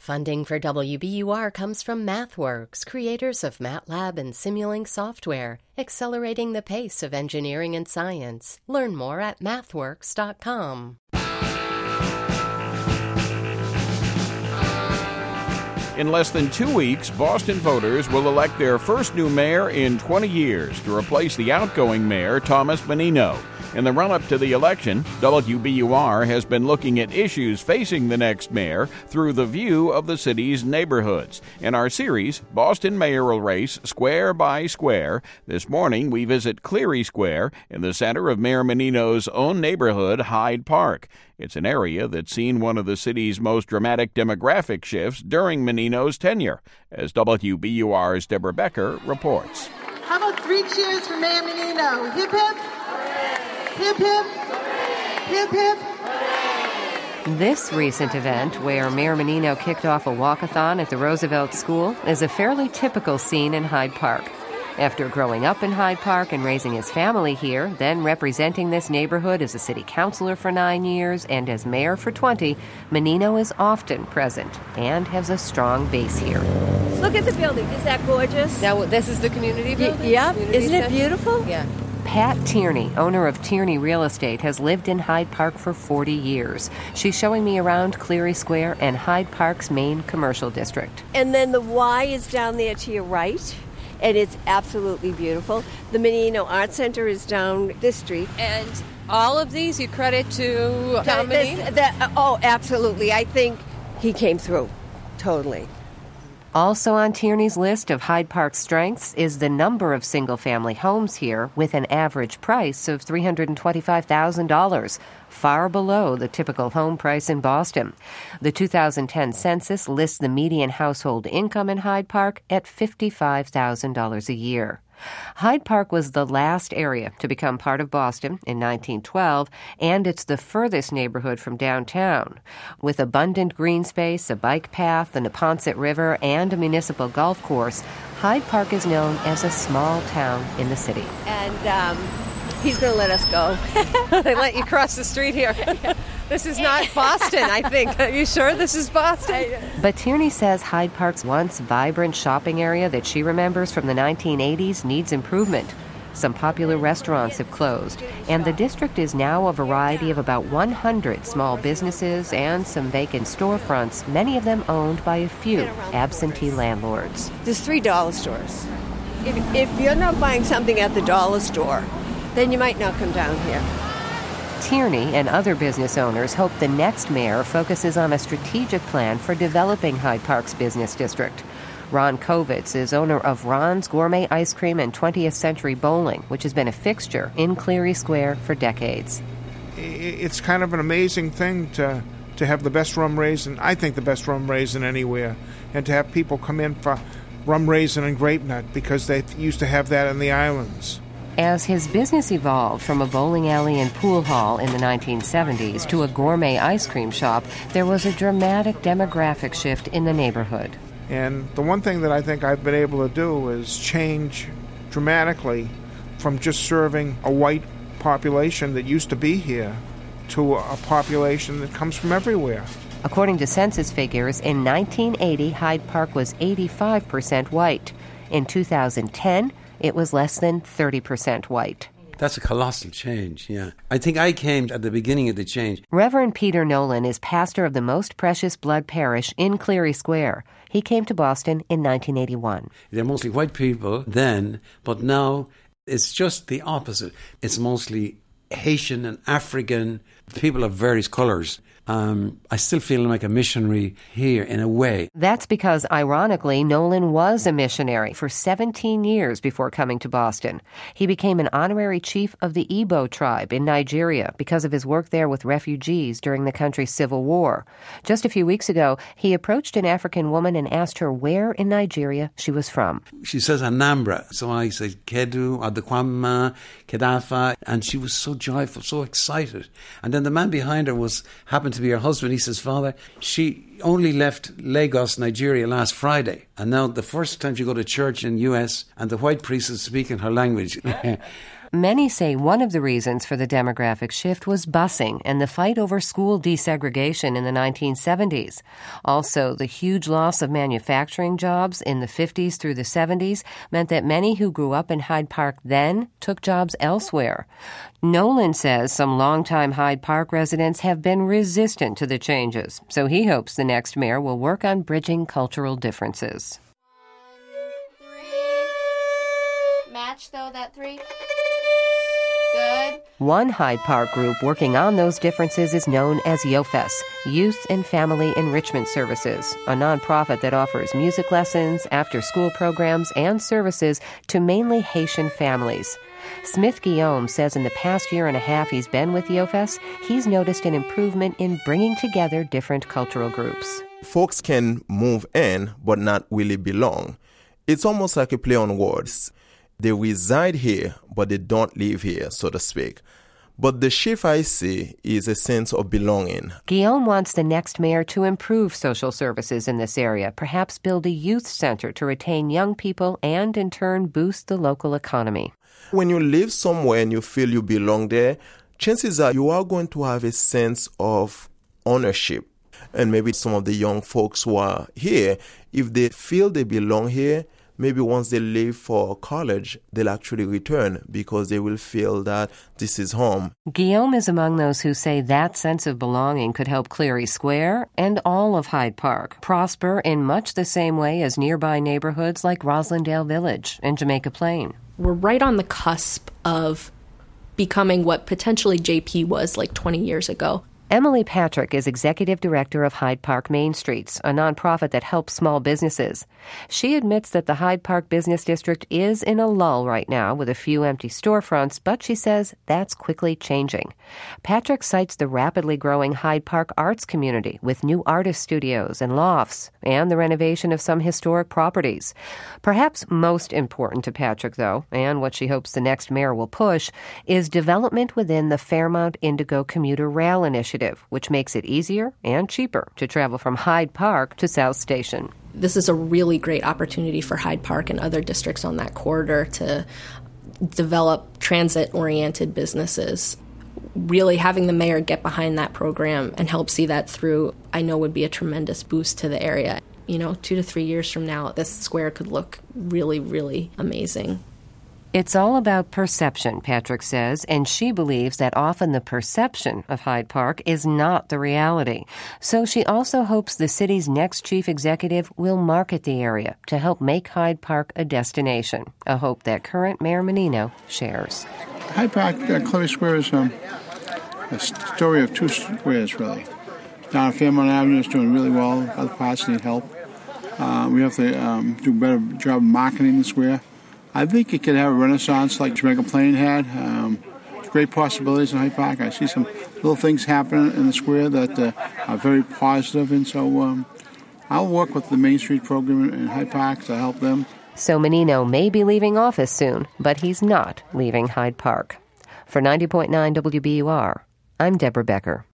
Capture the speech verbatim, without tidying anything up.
Funding for W B U R comes from MathWorks, creators of MATLAB and Simulink software, accelerating the pace of engineering and science. Learn more at mathworks dot com. In less than two weeks, Boston voters will elect their first new mayor in twenty years to replace the outgoing mayor, Thomas Menino. In the run-up to the election, W B U R has been looking at issues facing the next mayor through the view of the city's neighborhoods. In our series, Boston Mayoral Race, Square by Square, this morning we visit Cleary Square in the center of Mayor Menino's own neighborhood, Hyde Park. It's an area that's seen one of the city's most dramatic demographic shifts during Menino's tenure, as W B U R's Deborah Becker reports. How about three cheers for Mayor Menino? Hip hip! Hip hip! Hip hip! This recent event, where Mayor Menino kicked off a walkathon at the Roosevelt School, is a fairly typical scene in Hyde Park. After growing up in Hyde Park and raising his family here, then representing this neighborhood as a city councilor for nine years and as mayor for twenty, Menino is often present and has a strong base here. Look at the building. Is that gorgeous? Now, this is the community building? Y- yeah. Community Isn't it center? beautiful? Yeah. Pat Tierney, owner of Tierney Real Estate, has lived in Hyde Park for forty years. She's showing me around Cleary Square and Hyde Park's main commercial district. And then the Y is down there to your right, and it's absolutely beautiful. The Menino Art Center is down this street. And all of these you credit to Tom This- Menino? that- oh, absolutely. I think he came through, totally. Also on Tierney's list of Hyde Park's strengths is the number of single-family homes here with an average price of three hundred twenty-five thousand dollars, far below the typical home price in Boston. The two thousand ten census lists the median household income in Hyde Park at fifty-five thousand dollars a year. Hyde Park was the last area to become part of Boston in nineteen twelve, and it's the furthest neighborhood from downtown. With abundant green space, a bike path, the Neponset River, and a municipal golf course, Hyde Park is known as a small town in the city. And um, he's going to let us go. They let you cross the street here. This is not Boston, I think. Are you sure this is Boston? But Tierney says Hyde Park's once vibrant shopping area that she remembers from the nineteen eighties needs improvement. Some popular restaurants have closed, and the district is now a variety of about one hundred small businesses and some vacant storefronts, many of them owned by a few absentee landlords. There's three dollar stores. If, if you're not buying something at the dollar store, then you might not come down here. Tierney and other business owners hope the next mayor focuses on a strategic plan for developing Hyde Park's business district. Ron Kovitz is owner of Ron's Gourmet Ice Cream and twentieth Century Bowling, which has been a fixture in Cleary Square for decades. It's kind of an amazing thing to to have the best rum raisin, I think the best rum raisin anywhere, and to have people come in for rum raisin and grape nut because they used to have that in the islands. As his business evolved from a bowling alley and pool hall in the nineteen seventies to a gourmet ice cream shop, there was a dramatic demographic shift in the neighborhood. And the one thing that I think I've been able to do is change dramatically from just serving a white population that used to be here to a population that comes from everywhere. According to census figures, in nineteen eighty, Hyde Park was eighty-five percent white. In two thousand ten, it was less than thirty percent white. That's a colossal change, yeah. I think I came at the beginning of the change. Reverend Peter Nolan is pastor of the Most Precious Blood Parish in Cleary Square. He came to Boston in nineteen eighty-one. They're mostly white people then, but now it's just the opposite. It's mostly Haitian and African, people of various colours. Um, I still feel like a missionary here in a way. That's because, ironically, Nolan was a missionary for seventeen years before coming to Boston. He became an honorary chief of the Igbo tribe in Nigeria because of his work there with refugees during the country's civil war. Just a few weeks ago, he approached an African woman and asked her where in Nigeria she was from. She says Anambra. So I said Kedu, Adekwama, Kedafa, and she was so joyful, so excited. And then the man behind her was happened to be her husband. He says, Father, she only left Lagos, Nigeria last Friday. And now the first time she go to church in U S and the white priest is speaking her language. Many say one of the reasons for the demographic shift was busing and the fight over school desegregation in the nineteen seventies. Also, the huge loss of manufacturing jobs in the fifties through the seventies meant that many who grew up in Hyde Park then took jobs elsewhere. Nolan says some longtime Hyde Park residents have been resistant to the changes, so he hopes the next mayor will work on bridging cultural differences. Match, though, that three. Good. One Hyde Park group working on those differences is known as YOFES, Youth and Family Enrichment Services, a nonprofit that offers music lessons, after-school programs, and services to mainly Haitian families. Smith Guillaume says in the past year and a half he's been with YOFES, he's noticed an improvement in bringing together different cultural groups. Folks can move in, but not really belong. It's almost like a play on words. They reside here, but they don't live here, so to speak. But the shift I see is a sense of belonging. Guillaume wants the next mayor to improve social services in this area, perhaps build a youth center to retain young people and, in turn, boost the local economy. When you live somewhere and you feel you belong there, chances are you are going to have a sense of ownership. And maybe some of the young folks who are here, if they feel they belong here, maybe once they leave for college, they'll actually return because they will feel that this is home. Guillaume is among those who say that sense of belonging could help Cleary Square and all of Hyde Park prosper in much the same way as nearby neighborhoods like Roslindale Village and Jamaica Plain. We're right on the cusp of becoming what potentially J P was like twenty years ago. Emily Patrick is executive director of Hyde Park Main Streets, a nonprofit that helps small businesses. She admits that the Hyde Park Business District is in a lull right now with a few empty storefronts, but she says that's quickly changing. Patrick cites the rapidly growing Hyde Park arts community with new artist studios and lofts and the renovation of some historic properties. Perhaps most important to Patrick, though, and what she hopes the next mayor will push, is development within the Fairmount Indigo Commuter Rail Initiative, which makes it easier and cheaper to travel from Hyde Park to South Station. This is a really great opportunity for Hyde Park and other districts on that corridor to develop transit-oriented businesses. Really having the mayor get behind that program and help see that through, I know would be a tremendous boost to the area. You know, two to three years from now, this square could look really, really amazing. It's all about perception, Patrick says, and she believes that often the perception of Hyde Park is not the reality. So she also hopes the city's next chief executive will market the area to help make Hyde Park a destination, a hope that current Mayor Menino shares. Hyde Park, uh, Cleary Square is um, a story of two squares, really. Down at Fairmount Avenue is doing really well. Other parts need help. Uh, we have to um, do a better job of marketing the square. I think it could have a renaissance like Jamaica Plain had. Um, great possibilities in Hyde Park. I see some little things happening in the square that uh, are very positive, and so um, I'll work with the Main Street program in Hyde Park to help them. So Menino may be leaving office soon, but he's not leaving Hyde Park. For ninety point nine W B U R, I'm Deborah Becker.